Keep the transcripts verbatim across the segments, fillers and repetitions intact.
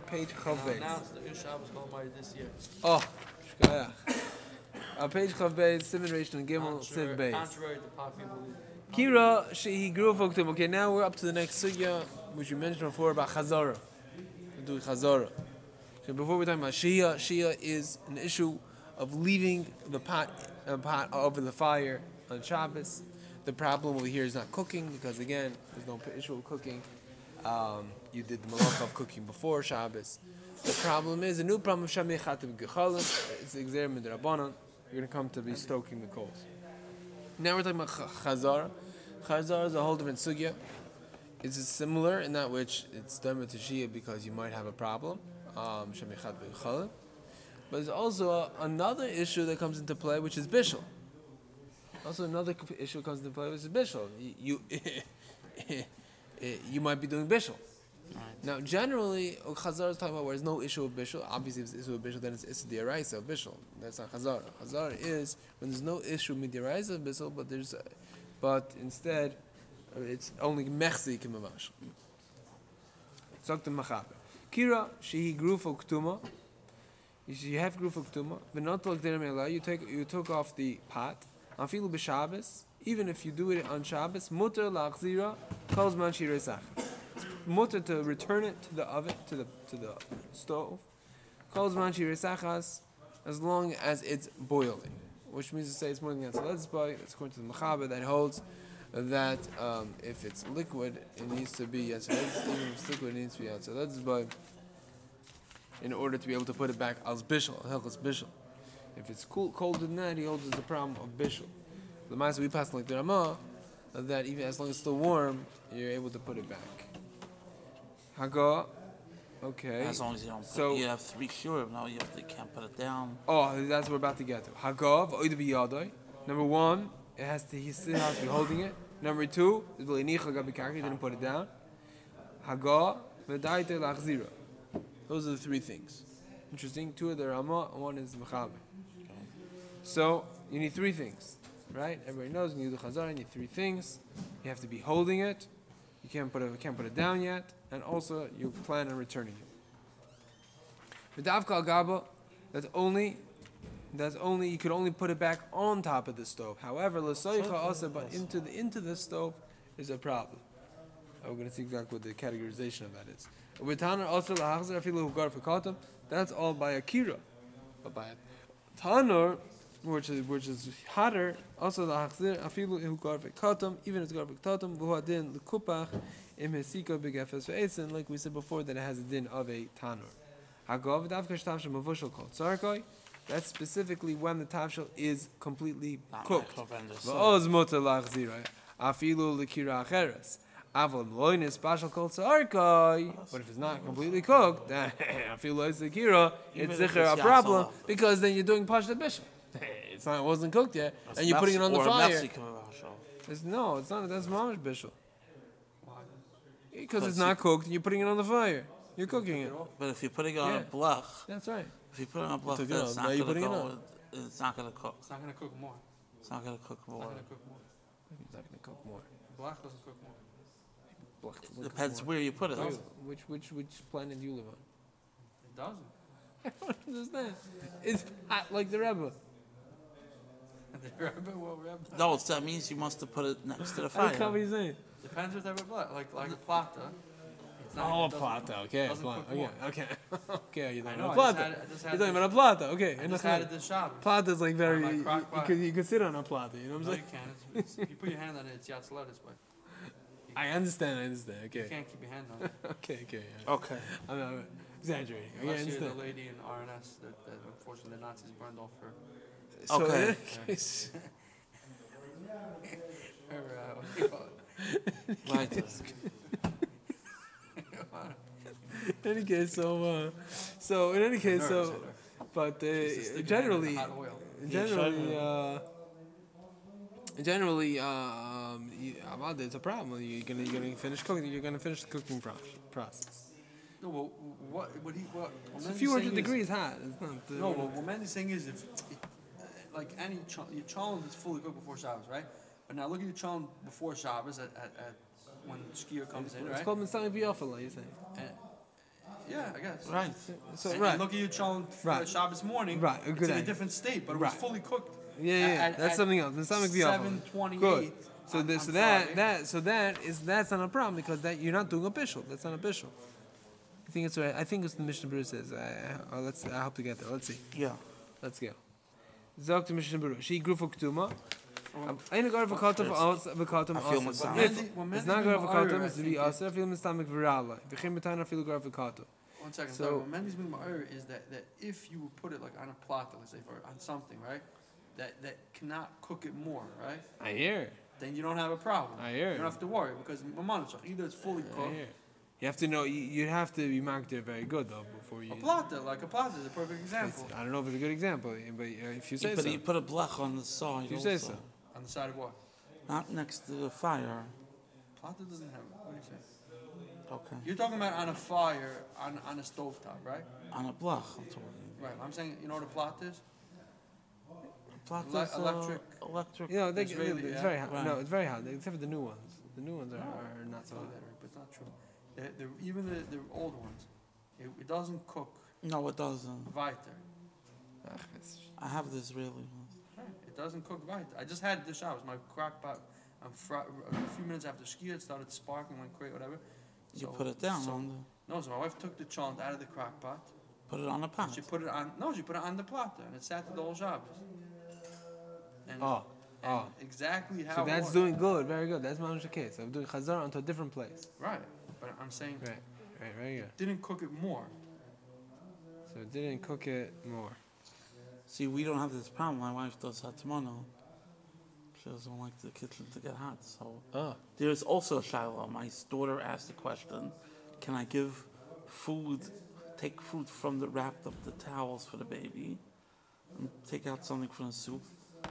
page Chav Beis. Now it's the new Shabbos Chol this year. Oh, shkaya. Uh, page Chav Beis, Simon Reish and Gimel, Siv Beis. Contrary to popular belief. Kira, she grew up to him. Okay, now we're up to the next sugya, which we mentioned before about Chazara. We do Chazara. So before we're talking about Shia, Shia is an issue of leaving the pot, uh, pot over the fire on Shabbos. The problem over here is not cooking because again, there's no issue of cooking. Um, you did the malach of cooking before Shabbos. The problem is a new problem of Shamei Chatev Gechalim. It's the Exer Midrabanan. You're going to come to be stoking the coals. Now we're talking about Chazara. Chazara is a whole different sugya. It's similar in that which it's done with Shia because you might have a problem. Um, but there's also a, another issue that comes into play, which is bishul. Also, another issue comes into play, which is bishul. You you, you might be doing bishul. Right. Now, generally, Chazara is talking about where there's no issue of bishul. Obviously, if there's issue of bishul, then it's issue deraisa of bishul. That's not Chazara. Chazara is when there's no issue of deraisa of bishul, but there's, a, but instead, it's only mechzi kimamash. Zok the machaber. Kira, she grew for ktuma. You have grew for ktuma. But not like deremela. You take you took off the pot. Afilu b'Shabbos. Even if you do it on Shabbos, mutter la'achzira kol zman shiresach. Mutter to return it to the oven, to the to the stove. Kol zman shiresachas, as long as it's boiling, which means to say it's more than the Let's buy. That's according to the Mechaber that holds that um, if it's liquid, it needs to be yes. Even if it's liquid, it needs to be outside. Let's buy. In order to be able to put it back as bishul, helchas bishul. If it's cool, colder than that, he holds it's the problem of bishul. The ma'aseh we pass like the Ramah that even as long as it's still warm, you're able to put it back. Haga, okay. As long as you don't put so, it, you have three sure, no, you, have to, you can't put it down. Oh, that's what we're about to get to. Haga, v'oid b'yadai. Number one, it has to, he still has to be holding it. Number two, he didn't put it down. Haga, v'daite lachzira. Those are the three things. Interesting. Two are the Ramah, and one is Mechaber. So, you need three things, right? Everybody knows when you do Chazara, you need three things. You have to be holding it. You can't put it, you can't put it down yet. And also, you plan on returning it. V'davka al-gaba, that's only, that's only, you could only put it back on top of the stove. However, l'soicha also, but into the, into the stove is a problem. We're going to see exactly what the categorization of that is. That's all by Akira. But by Tanur, which is which is hotter, also the Hachzir, Afilu Hu Garvik Katam, even as Garvik Tatam, Buhadin, the Kupach, Im Hesika Big Efes Ve'etzen, like we said before, that it has a din of a Tanur. Hagav Davkash Tavshal Mavushal called Sarkoi. That's specifically when the Tavshal is completely cooked. Va'oz Mutter Lachzir, Afilu Likira Acheres. But if it's not completely cooked, then I feel like Zakira, it's sicher a problem because then you're doing Pashta Bishop. It's not, it wasn't cooked yet, and you're putting it on the fire. It's, no, it's not. That's Mamish Bishop. Because it's not cooked, and you're putting it on the fire. You're cooking it. But if you're putting it on yeah. a blach, that's right. If you put it on a blach, then it's not going to go. It's not going to cook. It's not going to cook more. It's not going to cook more. It's not going to cook more. It's not going to cook more. Blach doesn't cook more. It depends where you put it. Which, which which which planet do you live on? It doesn't. I don't understand. It's hot like the Rebbe. The Rebbe, what Rebbe? No, that means you must have put it next to the fire. I can't be saying. Depends what type of blood. Like like a plata. It's not, oh, a plata. Okay, plata. Okay, okay, okay. You're talking about a plata. You're talking about a plata. Okay. I just had it this shop. Plata is like very. You, you, you, could, you could sit on a plata. You know what I'm no, saying? You can. It's, it's, you put your hand on it. It's yatzla this way. I understand, I understand, okay. You can't keep your hand on it. okay, okay. Yeah. Okay. I'm, I'm exaggerating. Unless okay, you're the lady in R N S that, that unfortunately the Nazis burned off her. So okay. In case... in any case, so, uh, so, in any case, so, but uh, generally, generally, uh, Generally, uh, um, you, it's a problem. You're gonna you're gonna finish cooking. You're gonna finish the cooking pro- process. No, well, what what he what? It's a few hundred degrees is, hot. It's not. Uh, no, well, what Mandy's saying is if, if like any ch- your challah is fully cooked before Shabbos, right? But now look at your challah before Shabbos at, at, at when skier comes in, it's right? It's called mitzvah biyafala. You say. Yeah, I guess. Right. So And, right. and look at your cholent for Right. Shabbos morning. Right, a It's good in a idea. different state, but it Right. was fully cooked. Yeah, yeah, yeah. At- that's at something else. That's something seven twenty-eight. Good. So on- this, on so that, Friday. that, so that is that's not a problem because that you're not doing a bishul. That's not a bishul. I think it's right. I think it's the Mishnah Berurah says. I, I, let's. I hope to get there. Let's see. Yeah. Let's go. Zog to Mishnah Berurah. She grew for ketuma. Ain't got for katam First, for katam. I feel myself. When If Mendy- when it's Mendy's not been got for ma'arer, katam, I it's to be think it- aser. I feel mistamik virala. V'chim betana feel got for katam. One second. So- So, what Mendy's been ma'arer is that, that if you would put it like on a plata, let's say, or on something, right? That that cannot cook it more, right? I hear. Then you don't have a problem. I hear. You don't have to worry because mamanachach, either it's fully I cooked. hear. You have to know. You, you have to be marked there very good though before you. A plata, like a plata, is a perfect example. I don't know if it's a good example, but uh, if you say Yeah, but so. you put a blech on the side. If you also. say so. On the side of what? Not next to the fire. Plata doesn't have it. What do you say? Okay. You're talking about on a fire, on on a stovetop, right? On a blech, I'm talking. Right. I'm saying, you know what a plata is? Blech Ele- is, uh, electric. Electric. You know, they, Israeli, it's yeah. very hot. Right. No, it's very hot. Except for the new ones. The new ones are, are not so Oh, hot. that, but it's not true. The, the, even the, the old ones, it, it doesn't cook No, it doesn't. weiter. Ach, it's- I have the Israeli ones. It doesn't cook weiter. I just had this Shabbos. My crock pot, I'm fr- a few minutes after Shkia, it started sparking, went great, whatever. You So- put it down so- on the. No, so my wife took the chant out of the crock pot. Put it on a And pot. she put it on, no, she put it on the plata, and it sat there the whole Shabbos. And, Oh, and oh. exactly how So it that's was. doing good. Very good. That's my case. I'm doing chazar onto a different place. Right, but I'm saying, Right. Right. Very good. didn't cook it more. So it didn't cook it more. See, we don't have this problem. My wife does hatamano. She doesn't like the kitchen to get hot. So Oh. there's also a shiloh. My daughter asked the question, can I give food, take food from the wrapped up the towels for the baby, and take out something from the soup?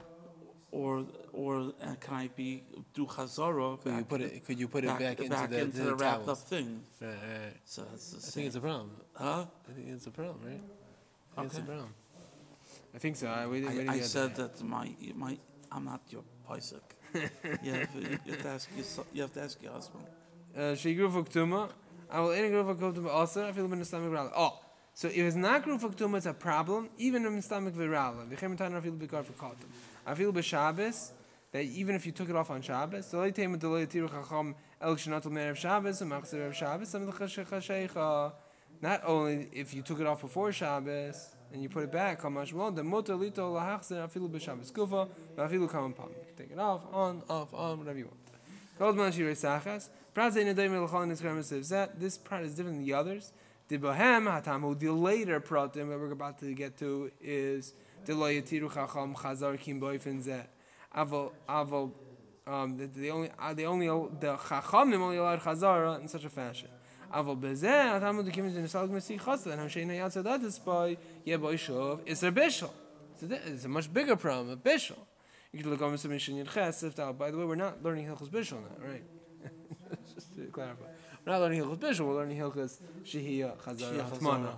Or, or uh, can I be do chazara? Could you back put in- it? Could you put it back, back, into back the, into the, the wrapped towels? up thing? Right, right. So that's the I same. think it's a problem. Huh? I think it's a problem, right? I think it's a Okay. problem. I think so. I, we didn't, we I, didn't I get said that. that my my I'm not your paisik. you, have, you have to ask your so- you have to ask your husband. Uh, She grew for ktuma. I will any grew for ktuma also. I feel in the stomach viral. Oh, so if it's not grew for ktuma, it's a problem. Even in the stomach viral. The chemitana I feel bigger for katam. I feel b'Shabbos that even if you took it off on Shabbos, the late time with the late tiru chacham el shnatul mer of Shabbos and machzir of Shabbos. Some of the chashaycha. Not only if you took it off before Shabbos and you put it back, kamash well, the mutar lito lahachzir afilu b'Shabbos kufa, afilu kamam pam. Take it off, on, off, on, whatever you want. Goldman shirei sachas. Prat zein adayim elchal niskarem sivzat. This prat is different than the others. The bohem hatamu. The later pratim that we're about to get to is the lo yatiru chacham chazar kim boifen zeh. Aval aval. Um, the, the only uh, the only the chachamim only allowed chazara in such a fashion. Aval bezeh hatamu the kimin zenisal gmesi chasa and hamsheina yatzadat is by yeboishov. It's a bishul. It's a much bigger problem. A bishul. You can look on the Mishnah Ches. By the way, we're not learning Hilchos Bishul now, right? Just to clarify, we're not learning Hilchos Bishul. We're learning Hilchos Shehiyah Chazara Shia Hatmana.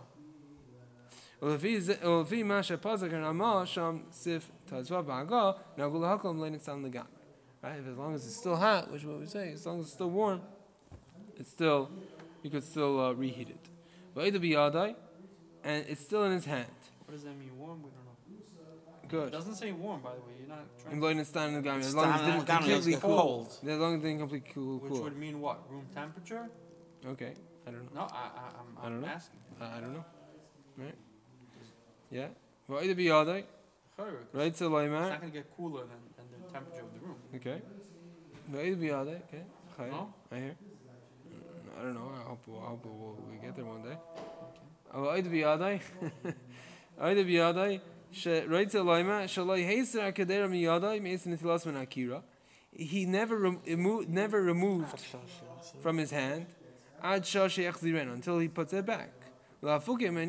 Well, if he's if he masha pazak and amal sham sif tazva baga now gula hakom lein tzan legam. Right? If as long as it's still hot, which is what we say, as long as it's still warm, it's still you could still uh, reheat it. But either be yadai, and it's still in his hand. What does that mean? Warm? We don't know. It Good. doesn't say warm, by the way. You're not trying. And lein tzan legam. As long as it didn't Stan- completely Stan- cool. cold. As long as it didn't completely cool. Which cool. would mean what? Room temperature? Okay, I don't know. No, I, I, I'm, I don't I'm know. asking. Uh, I don't know. Right? Yeah. Well, either be yadai, Chayr, right? So It's laimar. not going to get cooler than, than the temperature of the room. Okay. Well, either be yadai. Okay. Chayr. No? I hear. Mm, I don't know. I hope. I hope we'll, we get there one day. Well, either be yadai. Either be yadai. Right? So laimar. Shalai heiser akadera mi yadai meisin nitilas min akira. He never rem- emo- never removed from his hand ad shashi echziren until he puts it back. As,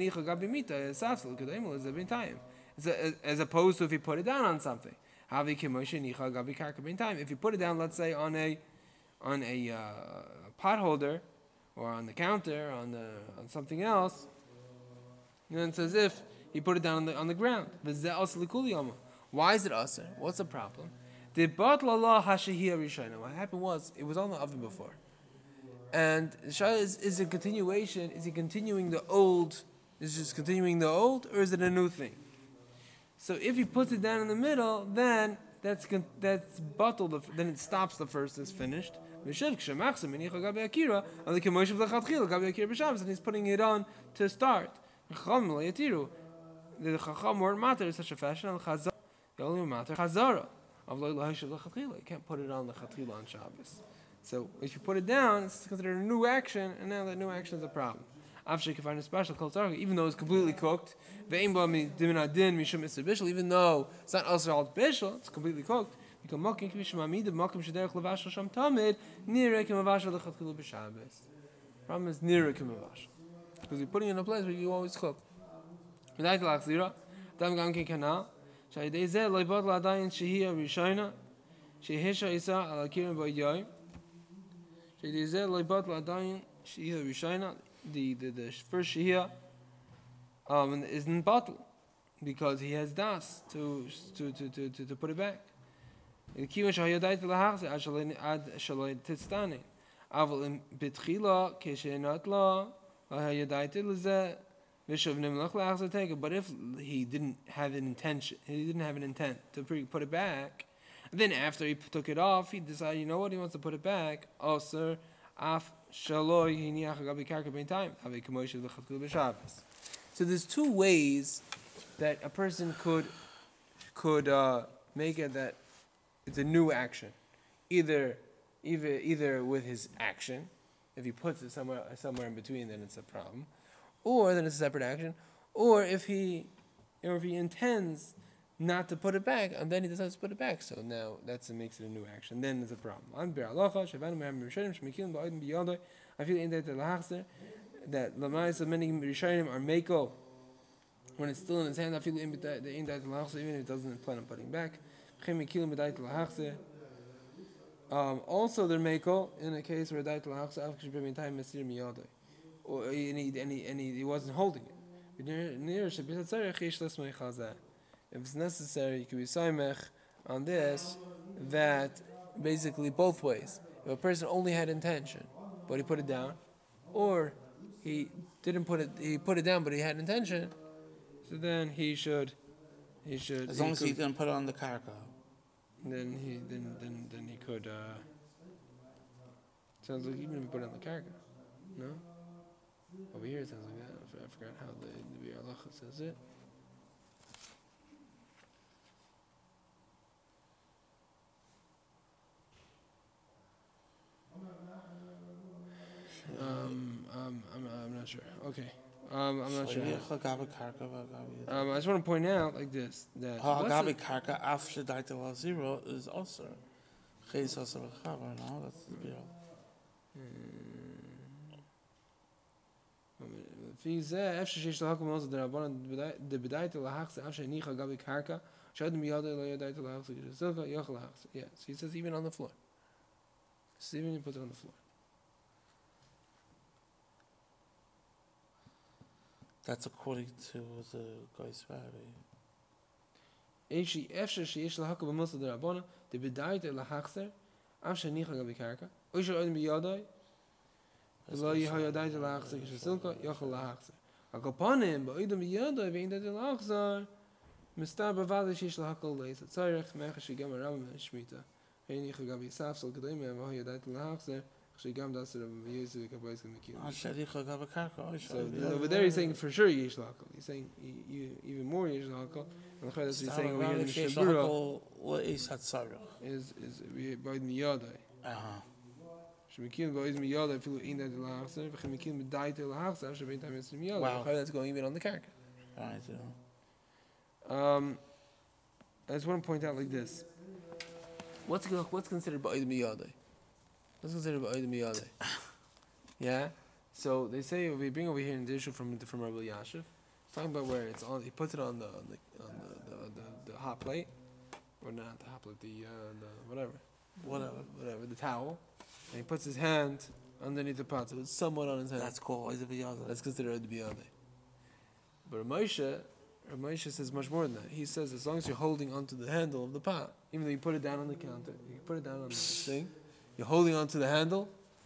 as opposed to if you put it down on something. If you put it down, let's say on a on a uh, pot holder or on the counter on the on something else, then it's as if he put it down on the on the ground. Why is it usher? What's the problem? The what happened was it was on the oven before. And the shaila is, is a continuation. Is he continuing the old? Is he just continuing the old, or is it a new thing? So if he puts it down in the middle, then that's con- that's bottled. Then it stops the first is finished. And he's putting it on to start. The Chacham weren't matter in such a fashion. And Chazar, the only matter Chazara. You can't put it on the Chatchila on Shabbos. So if you put it down, it's considered a new action, and now that new action is a problem. After you can find a special kol tzarich, even though it's completely cooked, even though it's not also all bishul, it's completely cooked. Problem is nira kimavash, because you're putting it in a place where you always cook. The, the, the first shihya um, isn't bottle because he has das to to, to, to, to, to put it back. The kiva shahayadait lahachze ad shaloi titstani. Aval in bitchila keshenat la lahayadait leze vishav nimlach lahachze take it. But if he didn't have an intention, he didn't have an intent to put it back, and then after he took it off, he decided, you know what, he wants to put it back. Also, af. So there's two ways that a person could could uh, make it that it's a new action, either either either with his action, if he puts it somewhere somewhere in between, then it's a problem, or then it's a separate action, or if he or if he intends not to put it back, and then he decides to put it back. So now that's what makes it a new action. Then there's a problem. I feel in that that Lamais of many Rishonim are Mako when it's still in his hand. I feel in that even if it doesn't plan on putting back. Um, also, they're Mako in a case where Dait Lahachse after time Mesir Miyadai, or any any any he wasn't holding it. If it's necessary, you can be saimech on this, that basically both ways. If a person only had intention, but he put it down, or he didn't put it, he put it down, but he had intention, so then he should, he should. As long as he didn't put it on the karka. Then he, then, then, then he could. Uh, sounds like even if he put it on the karka, no. Over here it sounds like that. I forgot how the the halacha says it. Um, um, I'm, I'm not sure. Okay. Um, I'm not sure. Um, I just want to point out like this that Hagabi karka after daita zero is also chayis also v'chavar. No, that's the deal. לפי זה, אפשר שיש להקום also דרבנן דבדאית להחס אף שהניחה גבי קרקע שאדם ידע לא ידע להחס כשסילקה יוכל להחס. Yeah, so he says even on the floor. So even you put it on the floor. That's according to the guy's rabbi. אפשר שיש להקום also דרבנן דבדאית להחס אף שהניחה גבי קרקע או שאדם ידע לא ידע להחס כשסילקה יוכל להחס. הקופונים באידם ידע ואין דעת להחס מסתבר בוודאי שיש להקל לייס צריך מאחר שגם הרב משמיטה הניחה גבי ספסל קדומה והוא ידע להחס שגם דאס יוז קבייס כמקיל. So over there he's saying for sure yesh lahakol. He's saying even more yesh lahakol. And the he's saying over here in the Shebura is is by the miyadai. Uh-huh. Shemikim by the miyadai feel in that lahakser. V'chemikim b'dait lahakser. Shebeit time is miyadai. Wow. That's going even on the karka. Right. Um, I just want to point out like this. What's what's considered by the miyadai? What's considered by the miyadai? Yeah. So they say we bring over here in the issue from from Rabbi Yashiv. It's talking about where it's on. He puts it on the on the on the, the, the, the hot plate, or not the hot plate, the uh, the whatever, whatever, whatever, the towel, and he puts his hand underneath the pot, so it's somewhat on his hand. That's called the biyadai. That's considered the biyadai. But Ramosha, Ramosha says much more than that. He says as long as you're holding onto the handle of the pot, even though you put it down on the counter, you put it down on the thing, you're holding onto the handle.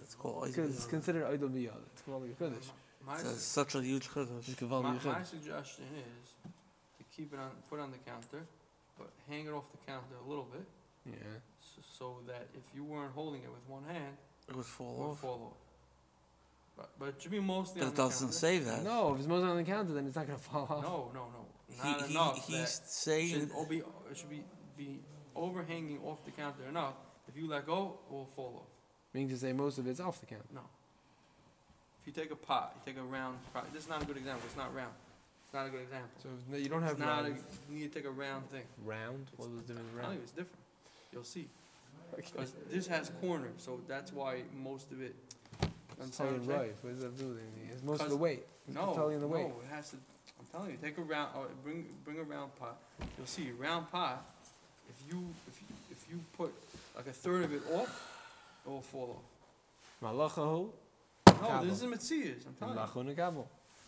It's called Because it's Oiz considered idol biyad. It's called a kodesh. My, It's su- such a huge chiddush. It's my, kavaldi my yechid. suggestion is to keep it on, put it on the counter, but hang it off the counter a little bit, Yeah. so, so that if you weren't holding it with one hand, It would it fall would off. fall off. But, but it should be mostly But on it the doesn't counter. say that. No, if it's mostly on the counter, then it's not gonna fall off. No, no, no. He, Not he, enough. he's that saying should all be, it should be, be overhanging off the counter enough. If you let go, it will fall off. Meaning to say most of it's off the counter. No. If you take a pot, you take a round pot. This is not a good example. It's not round. It's not a good example. So if you don't have It's not a, round. you need to take a round thing. round? What was the difference I tell round? you, it's different. You'll see. Because this has corners, so that's why most of it. It's Understand what I'm saying? right. What does that do then? It's most of the Because- weight. It's No, totally in the no, weight. it has to. I'm telling you, take a round. Or bring bring a round pot. You'll see a round pot. If you if you, if you put like a third of it off, it will fall Malachahu, off. No, Kabel. this is Metzias. I'm telling you. malachu nekabel.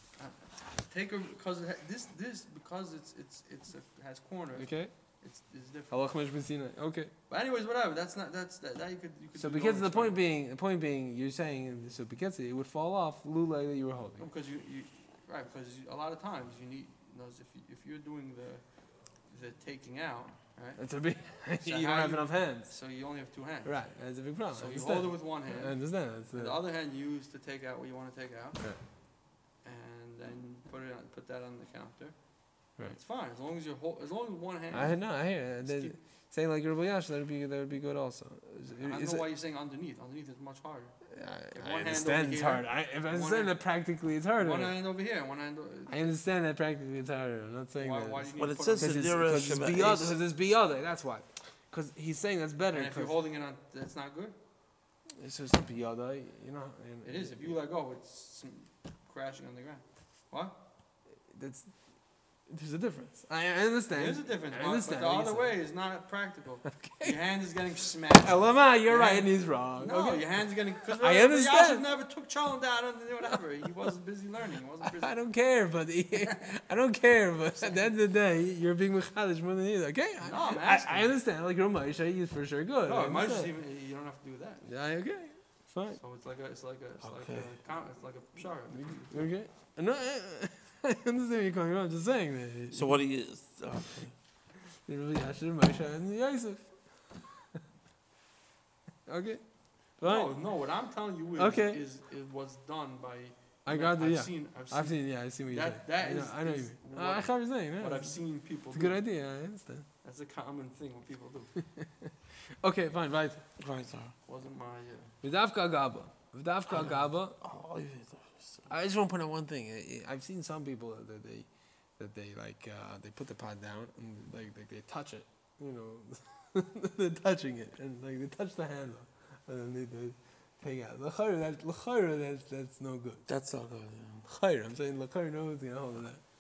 Take a because it ha- this this because it's it's it's a, has corners. Okay. It's it's different. Halach mishbesina. Okay. But anyways, whatever. That's not that's that, that you could you could. So do because your the own point experiment. being, the point being, you're saying so because it would fall off lula that you were holding. No, because you, you right because you, a lot of times you need those if you, if you're doing the the taking out right, That's a big. So you don't how have you- enough hands. so you only have two hands. Right. That's a big problem. So I you understand. hold it with one hand. I understand. That's And the, the other hand you use to take out what you want to take out, Right. and then put it on, put that on the counter. Right. It's fine as long as you're hold, as long as one hand. I know. I hear it. It's They- keep- Saying like Rabbi Yash, that would be that would be good also. Is- I don't is know it- why you're saying underneath. Underneath is much harder. I, If I one hand understand over it's here, hard. I, if I one understand hand- that practically it's harder. One hand over here, one hand. o- I understand that practically it's harder. I'm not saying Why, that. why do you need But to it put says on- in Because it's, Dira because it's Sheba biyada. Ace. Because it's biyada. That's why. Because he's saying that's better. And if you're 'cause- holding it on, that's not good. so it's not biyada. You know. It is. If you let go, it's sm- crashing on the ground. What? That's. There's a difference. I, I understand. There's a difference. I but- understand But the what other you're way is not practical. Your hand is getting smashed. Elama, you're Your right, hand- and he's wrong. No, okay? your hand's getting. Cause I Yashiv understand. never took Chalon down and whatever. He wasn't busy learning. He wasn't busy. I don't care, but I don't care. But at the end of the day, you're being mechadish more than either. Okay, I- No, I'm I, asking. I understand. Like Ramesh, he's for sure good. No, I it might just understand. even. You don't have to do that. Yeah, okay, fine. So it's like a. It's like a. It's like Okay. a. com- It's like a shara. Okay, no, I, I understand where you're coming from. I'm just saying that. So what do you? Okay. You're really Yashin, Moshe, and Yosef. Okay, fine. No, no. What I'm telling you is, Okay. is it was done by. I got the I've yeah. Seen, I've seen. I've seen. Yeah, I see what you're That- saying. that I know, is- I know is you. mean. what- I heard what you're saying. Yeah. What I've seen people It's a do. good idea. I understand. That's a common thing what people do. Okay, fine. Right. Right there. Wasn't my. Uh, V'davka gaba. V'davka gaba. Oh, I just want to point out one thing. I- I- I've seen some people that they, that they like, uh, they put the pot down and like, like they touch it. You know, they're touching it and like they touch the handle and then they, they take out. L'chayr, that l'chayr, that's that's no good. That's all good. Yeah. L'chayr, I'm saying l'chayr knows the hold of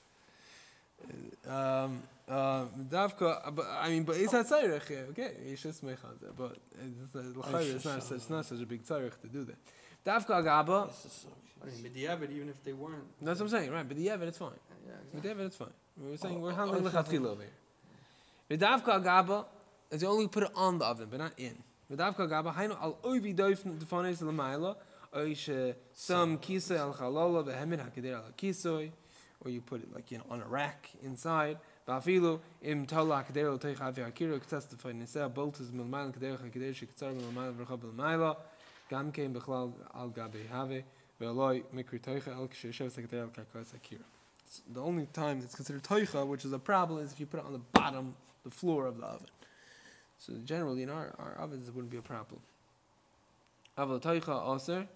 that. Um, um, Davka, but I mean, but it's not tzarich. yeah, Okay, you should make on that, but it's, uh, l'chayr, it's not, it's not such a big tzarich to do that. Davka gaba. This is so I mean, but the Evid, even if they weren't. That's what I'm saying, right? But the evidence, it's fine. Yeah, With exactly. David, it's fine. We're saying Oh, we're oh, handling oh, lechatchila over here. V'davka gaba is you only put it on the oven, but not in. V'davka gaba hayno al oivi doifen defanes l'mayla oish some kisei al chalala v'hemin hakeder al kisei, or you put it like you know on a rack inside. V'afilu im tola hakeder al teich avi hakira k'testify niseh boltes milmayla hakeder hakeder shektzar milmayla v'rchab milmayla gam kein bechlal al gabi have ve'aloi mikri teicha el k'sheshev hakeder al karkas hakira. The only time it's considered toicha, which is a problem, is if you put it on the bottom, the floor of the oven. So generally, in our, our ovens, it wouldn't be a problem. Aval toicha aser.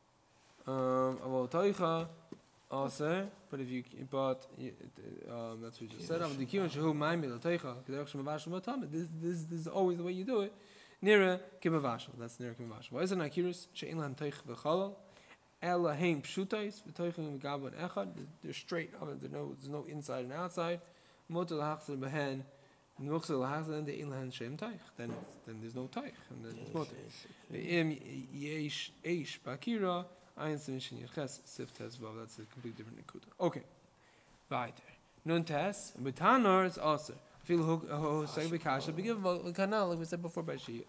Um, aval toicha aser. But if you, but um, that's what you just said. Aval dikiyun shehu ma'imi la toicha. K'derech shemavashel matamid. This, this, this is always the way you do it. Nira kimavashel. That's nira kimavashel. Why is it not curious? She'in lan toich v'chalal. Elaheim pshutais v'toichim v'gabon echad. They're straight ovens. There's no, there's no inside and outside. Motel hachzer behen. Nuchzel hachzer and the inlahen shem toich. Then, then there's no toich, and then it's motel. Ve'im yesh eish bakira. Ayin semishin yerches sif tes vav. That's a completely different nikuda. Okay. Weiter. Nun tes. B'tanor is also. Feel ho ho seg b'kasha. Begin v'kanal like we said before by Shia.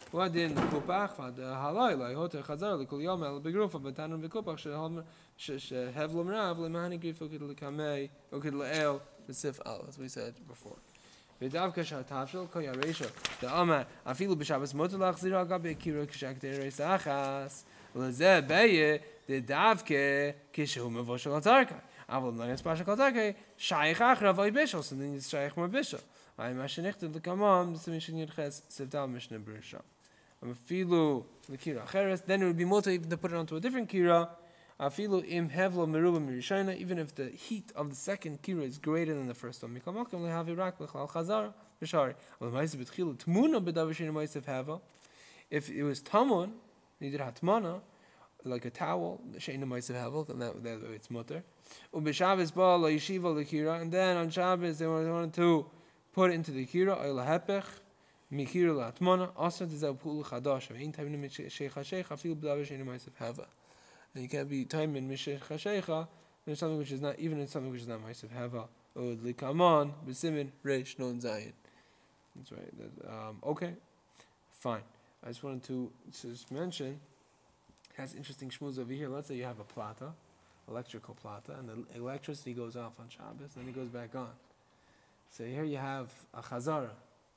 Wadin kupach vad halay lay hoter chazar lekol yom el begrufa betanon bekupach shehom shehevlom rav lemani grifo kid lekamei or kid leel the sif al, as we said before. V'davka shatavshel ko yaresha the amar afilu b'shabbos moter lachzir al gabe kiro kishak dereis achas lezeh beye the davke kishu mevoshel atarka avol nanes pasha atarka shaykh achra vay bishel so then it's shaykh more bishel I mashenicht the kamam the mission yirches sevdal mishnah b'risham afilu the kira acheres then it would be motor even to put it onto a different kira afilu im hevlo meruba mirishayna even if the heat of the second kira is greater than the first one mikamakim lehav irak lechal chazar b'shari well ma'aseh b'tchilu tmuna b'davashin ma'aseh heva if it was tamun needed hatmana like a towel she'ina ma'aseh heva and that that way it's mutter u'b'shabbos ba la yeshiva lekira and then on Shabbos they wanted to put it into the kira oil hepech mikira latmana also to zel pul chadash in time in sheikha sheikha feel b'davar she'ina ma'aseh heva. And you can't be timing Mishech HaSheikha in something which is not, even in something which is not Ma'asev Heva. Od Likaman, B'simin, Reish, Non Zayin. That's right. That, um, okay, fine. I just wanted to just mention, it has interesting shmuz over here. Let's say you have a plata, electrical plata, and the electricity goes off on Shabbos, and then it goes back on. So here you have a chazara.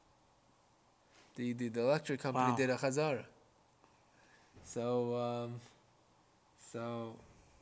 The, the, the electric company Wow. did a chazara. So, um, So,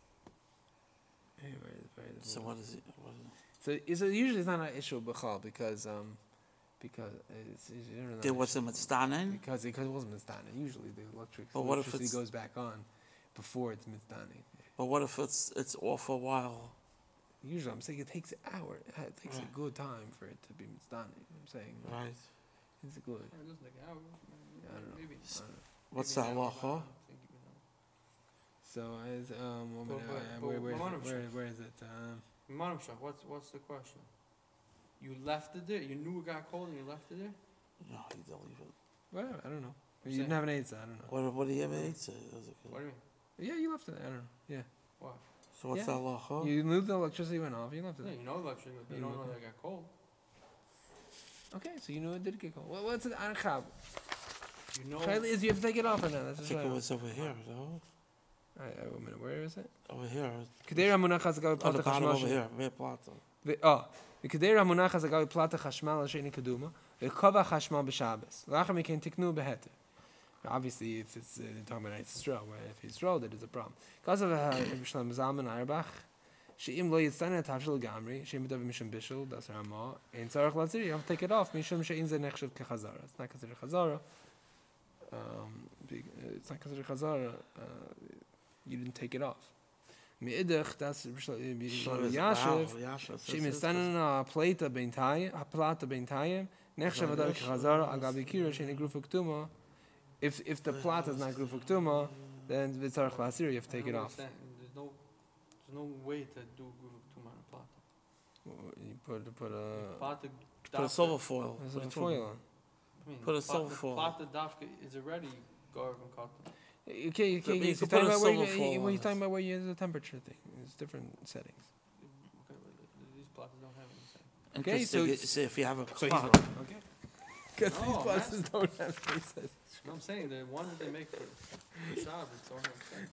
anyway, very So what is it? What is it? so it's a, usually it's not an issue b'chal because um because it's, it's usually not There an was a issue mitzdanen. because because it wasn't mitzdaning. Usually the electric But what if electricity it's- goes back on before it's mitzdaning. But what if it's it's off a while? Usually I'm saying it takes an hour. It takes Right. a good time for it to be mitzdaning. I'm saying Right. it's good. It doesn't take hours. I don't know. Maybe. I don't know. What's the Maybe an hour, halacha? I don't think even know. So as um one But- minute, but- uh, but where, where, is Maman it? where where is it? Um, Maramshah, what's what's the question? You left it there. You knew it got cold and you left it there. No, you don't leave it. whatever. I don't know. I'm You didn't saying- have an eight, I don't know. What what do you have in Eitzah? Does it What do you mean? Yeah, you left it. I don't know. Yeah. What? So what's Yeah. the halacha? You moved the electricity went off. You left it. Yeah, you know electricity, but you don't know that it got cold. Okay, so you know it did get cold. What, what's it? Anchab. You know. Shaila is you have to take it off or not? That's I just think it right. was over here, no? Alright, wait a minute. Where is it? Over here. Kedera munachas agavi On the plata bottom over chashmal. here, Red Plata. The oh, the kedera munachas agavi plata chashmal sheni keduma. The kava chashmal b'Shabbos. Lachar miken tiknu beheter. Obviously, if it's uh, talking about Yisrael, where if Yisrael, that is a problem. Because of Yisrael Zalman Arbach, she'im lo yitzana tavshel gamri, she'im b'dav mishum bishul, that's Ramah, and tzarech latzir, you have to take it off, mishum she'in ze nechshav kechazara. It's not considered chazara. Um, be- uh, it's not considered chazara. Uh, you didn't take it off. Me'idach, that's Yashiv. Yashiv. She'im yitzana a plata beintayim, a plata beintayim, nechshav adav kechazara, agabi kira, she'in grufa ktuma. If if the plot is not grufa ktuma, then v'tzarech latzir, you have to take I it don't off. understand. There's no, there's no way to do groove two man plata. You put put a Plata. Put a silver foil. there's What are a you foil talking on. I mean, Put a the pla- silver the foil. Plata dafka is already garv and cotton. You can't, you But can't, you you're could talking put a about where silver you, foil when on you're it. talking about where you use the temperature thing. It's different settings. Okay, but th- these platas don't have anything. Okay, so Interesting. it's- So if you have a So he's clock, wrong. Okay. Because No, these I'm boxes don't have faces. No, I'm saying the one that they make for, for Shabbos don't have anything.